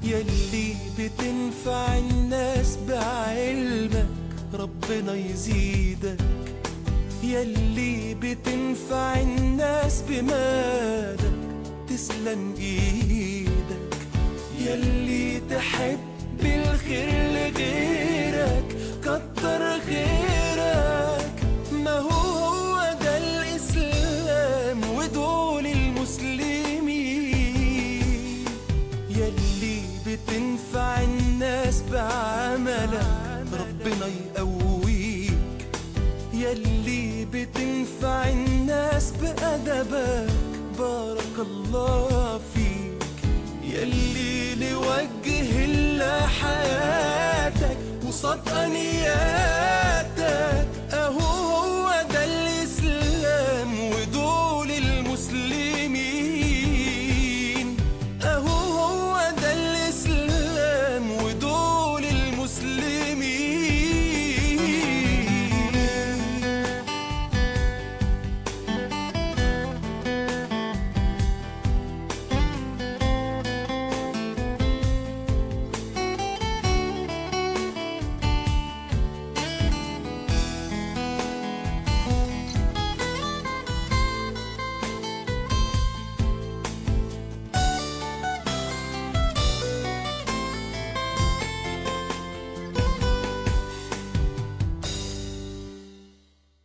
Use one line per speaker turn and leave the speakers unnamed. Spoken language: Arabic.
يلي بتنفع الناس بعلمك ربنا يزيدك، يلي بتنفع الناس بمالك تسلم ايدك، يلي تحب الخير لغيرك كتر خيرك. ما هو ده الإسلام ودول المسلمين، يلي بتنفع الناس بعملك ربنا يقويك، يلي بتنفع الناس بأدبك بارك الله فيك، يلي لوجه